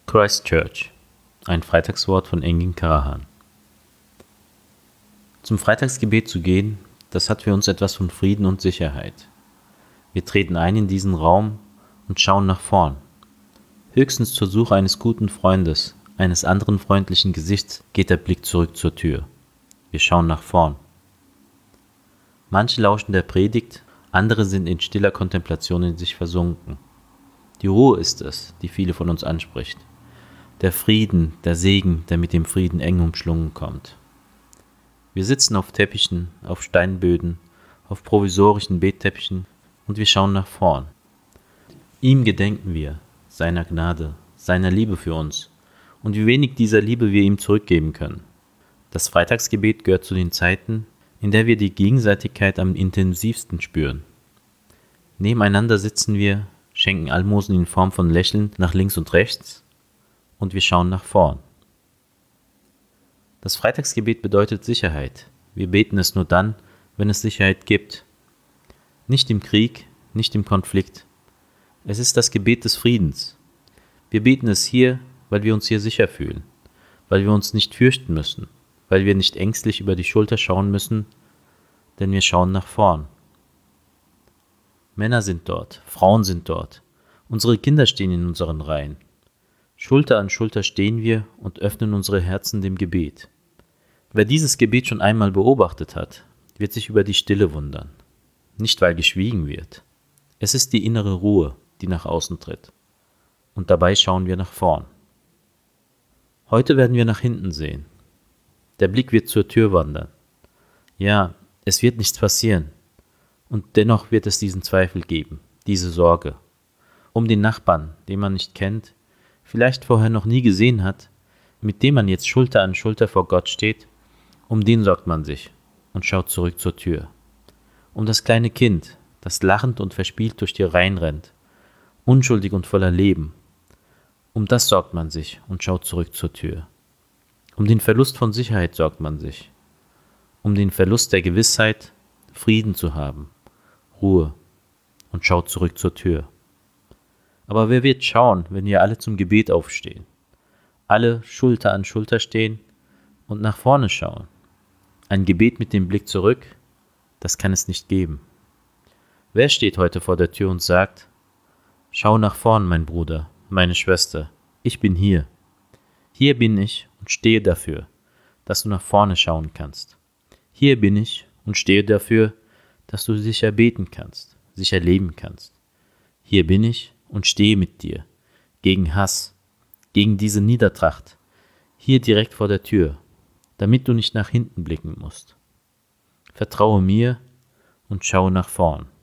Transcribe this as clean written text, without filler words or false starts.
Christchurch, ein Freitagswort von Engin Karahan. Zum Freitagsgebet zu gehen, das hat für uns etwas von Frieden und Sicherheit. Wir treten ein in diesen Raum und schauen nach vorn. Höchstens zur Suche eines guten Freundes, eines anderen freundlichen Gesichts geht der Blick zurück zur Tür. Wir schauen nach vorn. Manche lauschen der Predigt, andere sind in stiller Kontemplation in sich versunken. Die Ruhe ist es, die viele von uns anspricht. Der Frieden, der Segen, der mit dem Frieden eng umschlungen kommt. Wir sitzen auf Teppichen, auf Steinböden, auf provisorischen Betteppichen und wir schauen nach vorn. Ihm gedenken wir, seiner Gnade, seiner Liebe für uns und wie wenig dieser Liebe wir ihm zurückgeben können. Das Freitagsgebet gehört zu den Zeiten, in der wir die Gegenseitigkeit am intensivsten spüren. Nebeneinander sitzen wir, schenken Almosen in Form von Lächeln nach links und rechts und wir schauen nach vorn. Das Freitagsgebet bedeutet Sicherheit. Wir beten es nur dann, wenn es Sicherheit gibt. Nicht im Krieg, nicht im Konflikt. Es ist das Gebet des Friedens. Wir beten es hier, weil wir uns hier sicher fühlen, weil wir uns nicht fürchten müssen, weil wir nicht ängstlich über die Schulter schauen müssen, denn wir schauen nach vorn. Männer sind dort, Frauen sind dort, unsere Kinder stehen in unseren Reihen. Schulter an Schulter stehen wir und öffnen unsere Herzen dem Gebet. Wer dieses Gebet schon einmal beobachtet hat, wird sich über die Stille wundern. Nicht, weil geschwiegen wird. Es ist die innere Ruhe, die nach außen tritt. Und dabei schauen wir nach vorn. Heute werden wir nach hinten sehen. Der Blick wird zur Tür wandern. Ja, es wird nichts passieren. Und dennoch wird es diesen Zweifel geben, diese Sorge. Um den Nachbarn, den man nicht kennt, vielleicht vorher noch nie gesehen hat, mit dem man jetzt Schulter an Schulter vor Gott steht, um den sorgt man sich und schaut zurück zur Tür. Um das kleine Kind, das lachend und verspielt durch die Reihen rennt, unschuldig und voller Leben, um das sorgt man sich und schaut zurück zur Tür. Um den Verlust von Sicherheit sorgt man sich, um den Verlust der Gewissheit, Frieden zu haben, Ruhe und schaut zurück zur Tür. Aber wer wird schauen, wenn wir alle zum Gebet aufstehen? Alle Schulter an Schulter stehen und nach vorne schauen. Ein Gebet mit dem Blick zurück, das kann es nicht geben. Wer steht heute vor der Tür und sagt, schau nach vorn, mein Bruder, meine Schwester, ich bin hier. Hier bin ich und stehe dafür, dass du nach vorne schauen kannst. Hier bin ich und stehe dafür, dass du sicher beten kannst, sicher leben kannst. Hier bin ich und stehe mit dir, gegen Hass, gegen diese Niedertracht, hier direkt vor der Tür, damit du nicht nach hinten blicken musst. Vertraue mir und schaue nach vorn.